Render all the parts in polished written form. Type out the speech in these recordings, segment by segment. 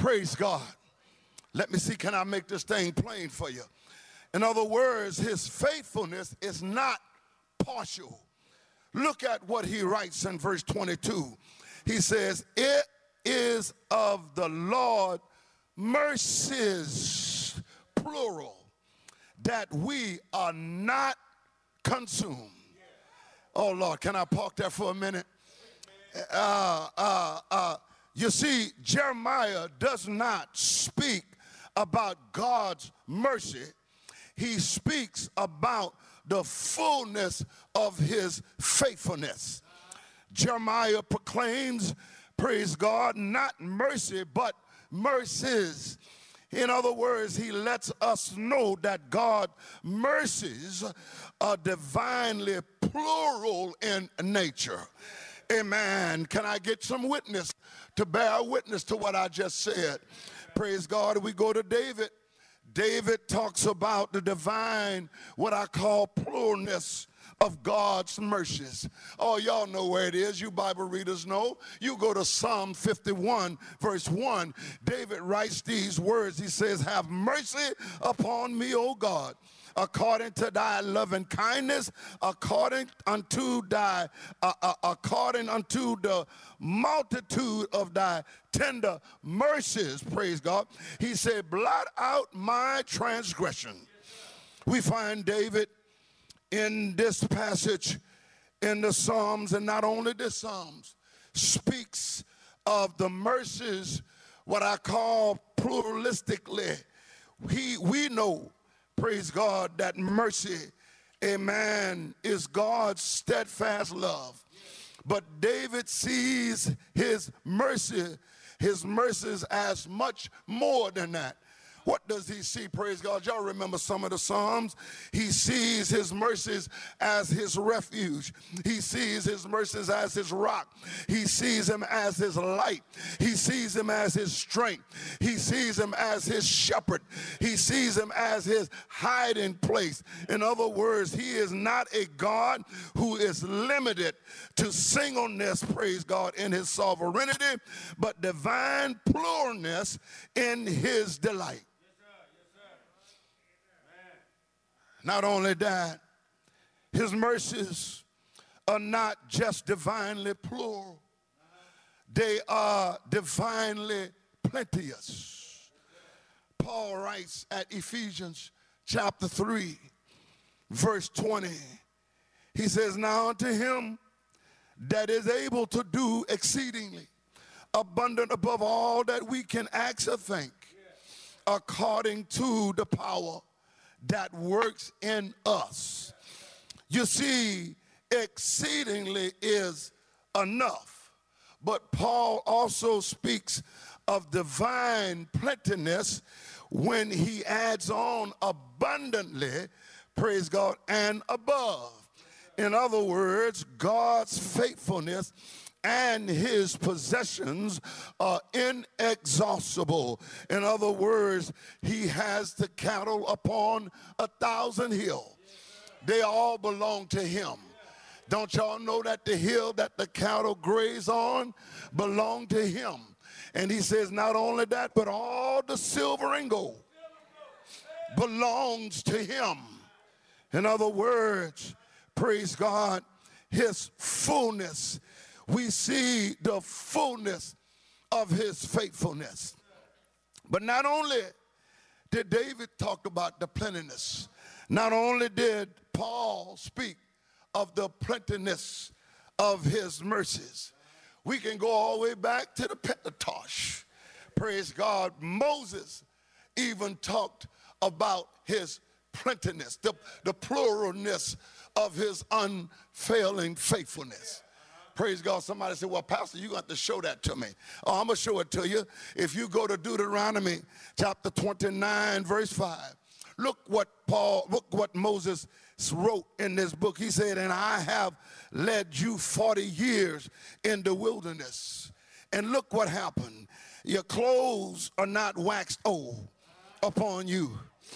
Praise God. Let me see, can I make this thing plain for you? In other words, his faithfulness is not partial. Look at what he writes in verse 22. He says, it is of the Lord mercies, plural, that we are not consumed. Oh Lord, can I park there for a minute? You see, Jeremiah does not speak about God's mercy. He speaks about the fullness of his faithfulness. Jeremiah proclaims, praise God, not mercy, but mercies. In other words, he lets us know that God's mercies are divinely plural in nature. Amen. Can I get some witness to bear witness to what I just said? Praise God. We go to David. David talks about the divine, what I call pluralness of God's mercies. Oh, y'all know where it is. You Bible readers know. You go to Psalm 51, verse 1. David writes these words. He says, have mercy upon me, O God, according to thy loving kindness, according unto the multitude of thy tender mercies. Praise God. He said, blot out my transgression. We find David in this passage in the Psalms, and not only the Psalms, speaks of the mercies, what I call pluralistically. We know, praise God, that mercy, amen, is God's steadfast love. But David sees his mercies as much more than that. What does he see? Praise God. Y'all remember some of the Psalms. He sees his mercies as his refuge. He sees his mercies as his rock. He sees him as his light. He sees him as his strength. He sees him as his shepherd. He sees him as his hiding place. In other words, he is not a God who is limited to singleness, praise God, in his sovereignty, but divine pluralness in his delight. Not only that, his mercies are not just divinely plural, they are divinely plenteous. Paul writes at Ephesians chapter 3, verse 20, he says, now unto him that is able to do exceedingly abundant above all that we can ask or think, according to the power that works in us. You see, exceedingly is enough, but Paul also speaks of divine plenteousness when he adds on abundantly, praise God, and above. In other words, God's faithfulness and his possessions are inexhaustible. In other words, he has the cattle upon 1,000 hills. They all belong to him. Don't y'all know that the hill that the cattle graze on belong to him? And he says not only that, but all the silver and gold belongs to him. In other words, praise God, his fullness. We see the fullness of his faithfulness. But not only did David talk about the plentiness, not only did Paul speak of the plentiness of his mercies. We can go all the way back to the Pentateuch. Praise God. Moses even talked about his plentiness, the pluralness of his unfailing faithfulness. Praise God. Somebody said, well, Pastor, you're going to have to show that to me. Oh, I'm going to show it to you. If you go to Deuteronomy chapter 29, verse 5, look what Moses wrote in this book. He said, and I have led you 40 years in the wilderness. And look what happened. Your clothes are not waxed old upon you.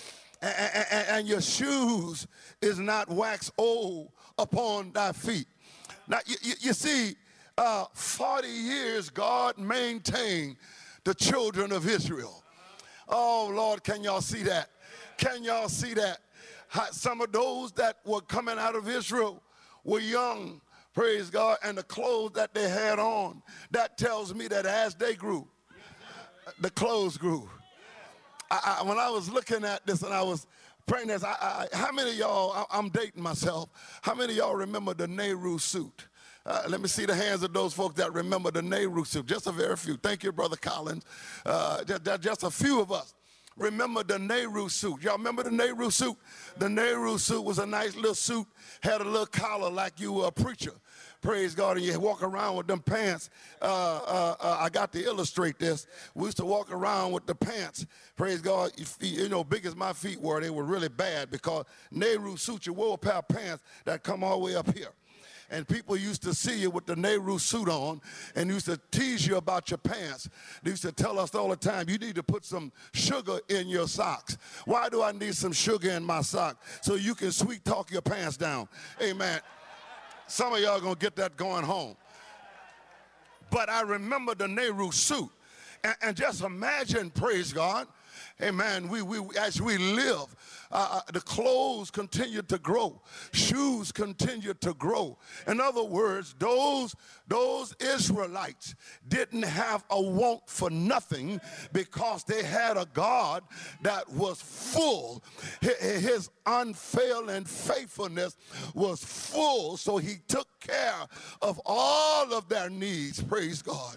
And your shoes is not waxed old upon thy feet. Now, you see, 40 years God maintained the children of Israel. Oh, Lord, can y'all see that? Can y'all see that? Some of those that were coming out of Israel were young, praise God, and the clothes that they had on, that tells me that as they grew, the clothes grew. When I was looking at this and I was praying this, how many of y'all, I'm dating myself, how many of y'all remember the Nehru suit? Let me see the hands of those folks that remember the Nehru suit. Just a very few. Thank you, Brother Collins. Just a few of us remember the Nehru suit. Y'all remember the Nehru suit? The Nehru suit was a nice little suit, had a little collar like you were a preacher. Praise God, and you walk around with them pants. I got to illustrate this. We used to walk around with the pants. Praise God, you know, big as my feet were, they were really bad because Nehru suit, you wore a pair of pants that come all the way up here. And people used to see you with the Nehru suit on and used to tease you about your pants. They used to tell us all the time, you need to put some sugar in your socks. Why do I need some sugar in my sock? So you can sweet talk your pants down. Amen. Some of y'all gonna get that going home. But I remember the Nehru suit. And just imagine, praise God, amen, as we live, the clothes continue to grow. Shoes continue to grow. In other words, those Israelites didn't have a want for nothing because they had a God that was full. His unfailing faithfulness was full, so he took care of all of their needs, praise God.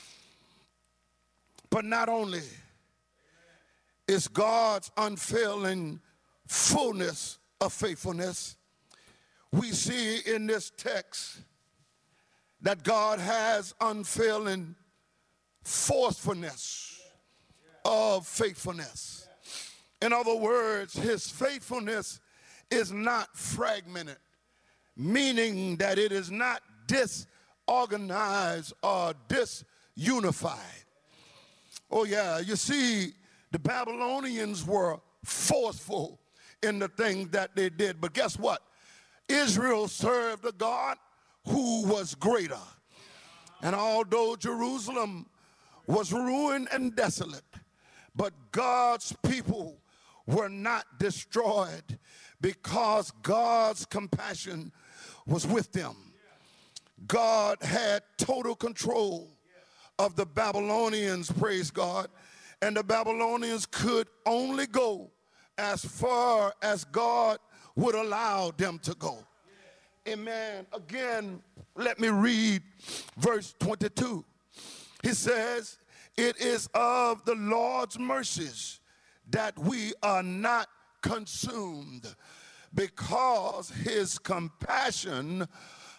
But not only is God's unfailing fullness of faithfulness, we see in this text that God has unfailing forcefulness of faithfulness. In other words, his faithfulness is not fragmented, meaning that it is not disorganized or disunified. Oh yeah, you see, the Babylonians were forceful in the things that they did. But guess what? Israel served a God who was greater. And although Jerusalem was ruined and desolate, but God's people were not destroyed because God's compassion was with them. God had total control of the Babylonians, praise God. And the Babylonians could only go as far as God would allow them to go. Amen. Again, let me read verse 22. He says, it is of the Lord's mercies that we are not consumed, because his compassion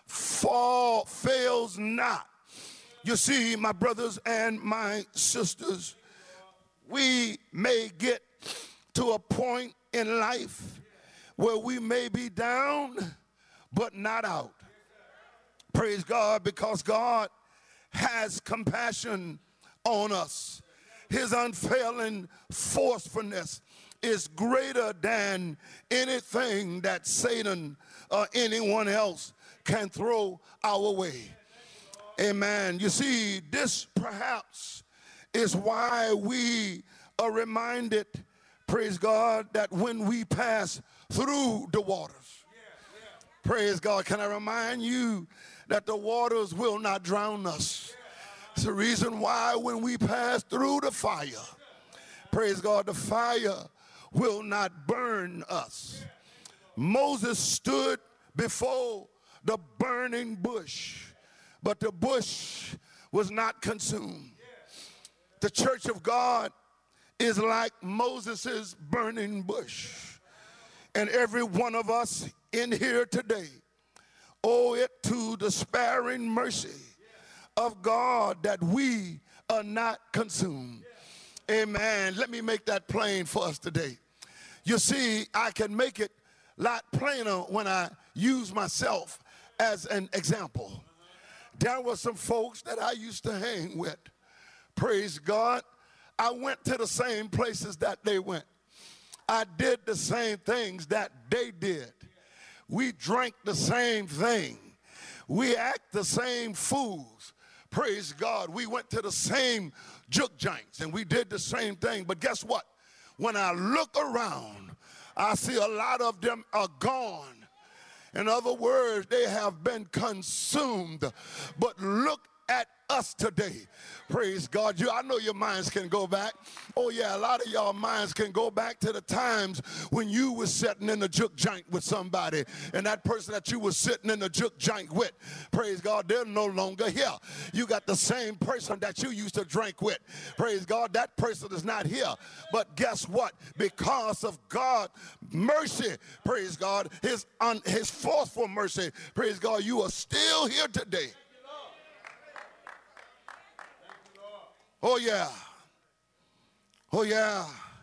fails not. You see, my brothers and my sisters, we may get to a point in life where we may be down, but not out. Praise God, because God has compassion on us. His unfailing forcefulness is greater than anything that Satan or anyone else can throw our way. Amen. You see, this perhaps is why we are reminded, praise God, that when we pass through the waters, praise God, can I remind you that the waters will not drown us? It's the reason why when we pass through the fire, praise God, the fire will not burn us. Moses stood before the burning bush, but the bush was not consumed. The church of God is like Moses' burning bush. And every one of us in here today owe it to the sparing mercy of God that we are not consumed. Amen. Let me make that plain for us today. You see, I can make it a lot plainer when I use myself as an example. There were some folks that I used to hang with. Praise God. I went to the same places that they went. I did the same things that they did. We drank the same thing. We act the same fools. Praise God. We went to the same juke joints, and we did the same thing. But guess what? When I look around, I see a lot of them are gone. In other words, they have been consumed. But look at us today. Praise God. I know your minds can go back. Oh yeah, a lot of y'all minds can go back to the times when you was sitting in the juke joint with somebody, and that person that you was sitting in the juke joint with, praise God, they're no longer here. You got the same person that you used to drink with. Praise God, that person is not here. But guess what? Because of God's mercy, praise God, his forceful mercy, praise God, you are still here today. Oh yeah. Oh yeah.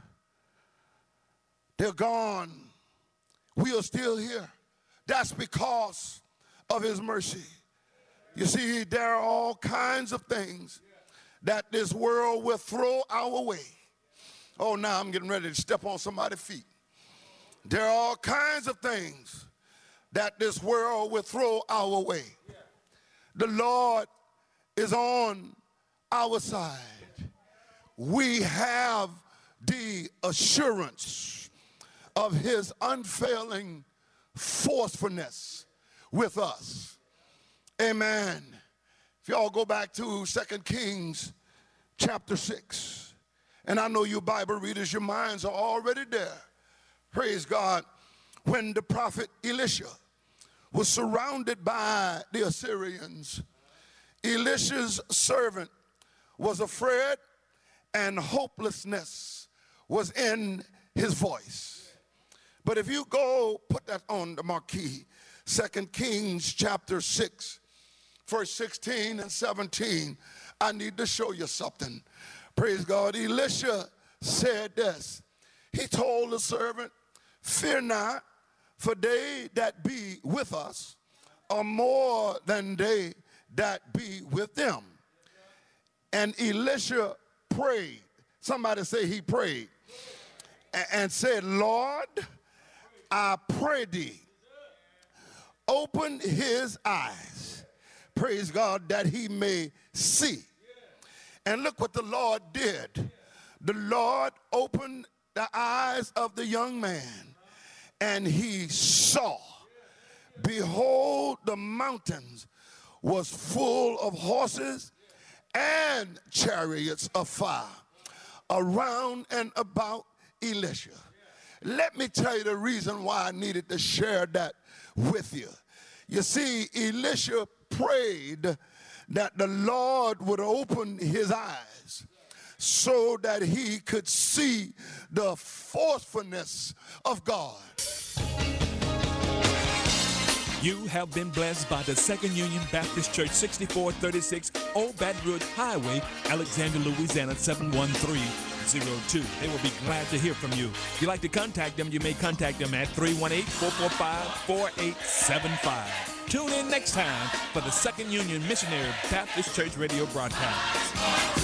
They're gone. We are still here. That's because of his mercy. You see, there are all kinds of things that this world will throw our way. Oh, now I'm getting ready to step on somebody's feet. There are all kinds of things that this world will throw our way. The Lord is on our side. We have the assurance of his unfailing forcefulness with us. Amen. If y'all go back to 2 Kings chapter 6, and I know you Bible readers, your minds are already there. Praise God. When the prophet Elisha was surrounded by the Assyrians, Elisha's servant was afraid, and hopelessness was in his voice. But if you go, put that on the marquee, 2 Kings chapter 6, verse 16 and 17, I need to show you something. Praise God. Elisha said this. He told the servant, fear not, for they that be with us are more than they that be with them. And Elisha prayed. Somebody say he prayed. And said, Lord, I pray thee, open his eyes, praise God, that he may see. And look what the Lord did. The Lord opened the eyes of the young man, and he saw. Behold, the mountains was full of horses and chariots of fire around and about Elisha. Let me tell you the reason why I needed to share that with you. You see, Elisha prayed that the Lord would open his eyes so that he could see the forcefulness of God. You have been blessed by the Second Union Baptist Church, 6436 Old Baton Rouge Highway, Alexandria, Louisiana, 71302. They will be glad to hear from you. If you'd like to contact them, you may contact them at 318-445-4875. Tune in next time for the Second Union Missionary Baptist Church radio broadcast.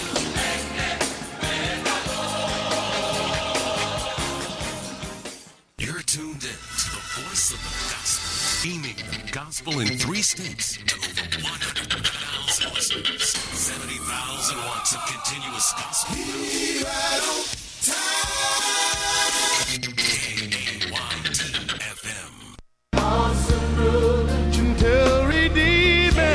You're tuned in to the voice of the gospel, beaming the gospel in 3 states to over 100,000 listeners. 70,000 watts of continuous gospel. KAYT-FM. Awesome ruler, gentle redeemer.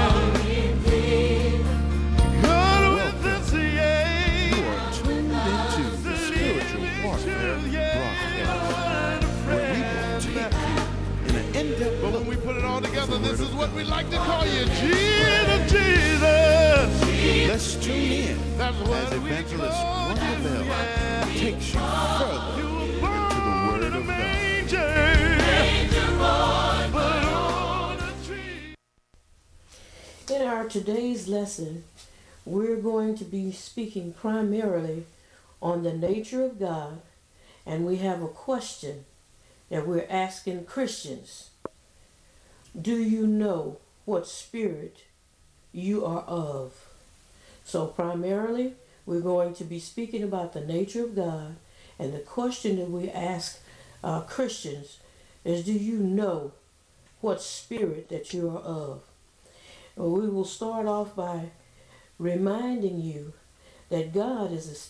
God with us, yeah. You are tuned into the Spiritual Warfare broadcast, where we will take you in an in-depth But when look we put it all together, at the this Word is of what God. we like to call you. Jesus, Jesus. Let's tune in That's as what we Evangelist call Wanda you, Bell yeah. takes you further You were into born the Word in a of God. manger. But on a tree. In our today's lesson, we're going to be speaking primarily on the nature of God, and we have a question that we're asking Christians. Do you know what spirit you are of? So primarily, we're going to be speaking about the nature of God, and the question that we ask Christians is, do you know what spirit that you are of? Well, we will start off by reminding you that God is